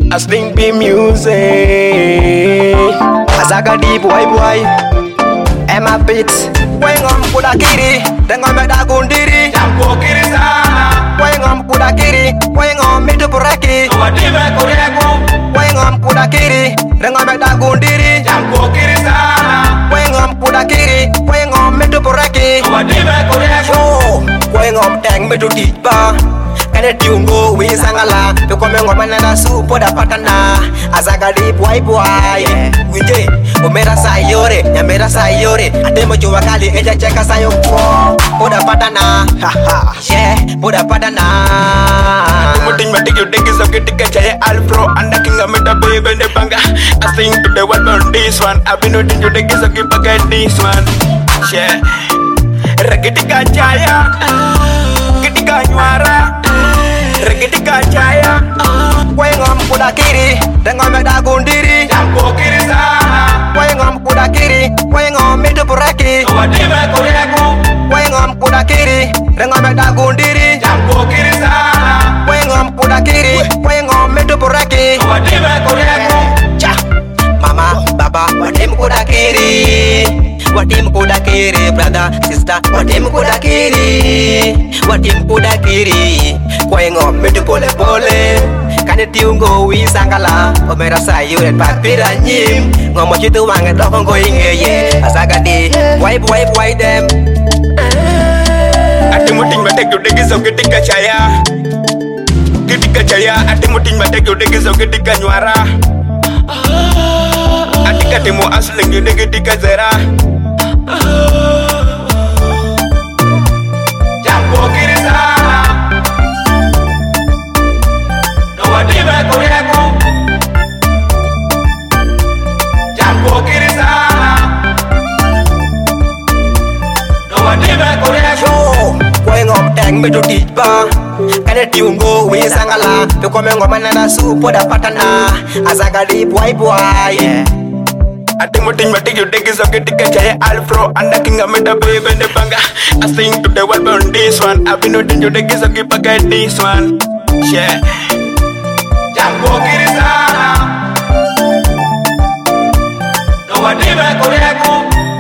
I sling be music. Azagadi boy. Emma beats. Wengom kuda kiri, tengom meda gundiri. Jampo kiri sana. Wengom kuda kiri, wengom mitu pureki. Wadime kuregu. Wengom kuda kiri, tengom meda gundiri. Jampo kiri sana. Wengom kuda kiri, wengom mitu pureki. Wadime kuregu. Oh, wengom teng mitu tiba. Kane tiungo wisangala, pekome ngoma nanda supo dapatana. Azagadi boy. Winje, umera sayore, nyamera sayore. Atemo jua kali eja cheka sayo po. Poda patana, haha, yeah, poda patana. Muting matik you dig is okay tika jaya Alfro anda kinga meta baby ne banga. I sing to the world on this one. I've been noting you dig is okay bagai this one. Yeah, regitika jaya, ketika nyuara, regitika jaya. Wengom kuda kiri, tengom meda gundiri. Jampo kiri sana. Wengom kuda kiri, wengom mitu pureki. Wadime kuregu. Wengom kuda kiri, tengom meda gundiri. Jampo kiri sana. Wengom kuda kiri, wengom mitu pureki. Wadime kuregu. Cha, mama, baba, wadim kuda kiri. Wadim kuda kiri, brother, sister, wadim kuda kiri. Wadim kuda kiri, wengom mitu pole. Kane tiungo wisangala, omera sayuret papira nyim. Ngomo chitu wanget lokongo ingeye. Azagadi, boy them. Ati muting matek you dig is okay tika jaya. Ketika jaya, ati muting matek you dig is okay tika nyuara. Ati katemu asling you dig tika zera. Jampo kiri sana. No wadime kuregu. Jampo kiri sana. No wadime kuregu. Yo, wengom teng mitu tiba. Kane tiungo wisangala, pekome ngoma nanda supo dapatana. Azagadi boy. Ati muting matik you dig is okay tika jaya Alfro anda kinga meta baby ne banga. I sing to the world on this one. I've been noting you dig is okay bagai this one. Yeah. Jampo kiri sana. No wadime kuregu.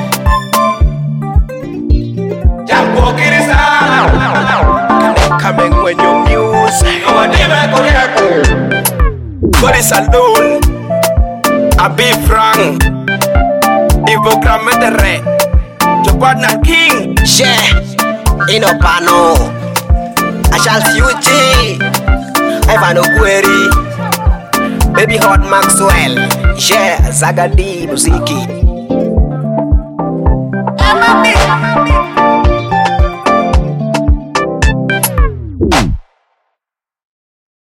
Jampo kiri sana. Coming when you music. No wadime kuregu. Body Saloon. Abi Frank. Ivo Grametere. Your partner King. Yeah, Inopano. I shall fuji. Ivano Query. Baby Hot Maxwell. Yeah, Zagadi Muziki.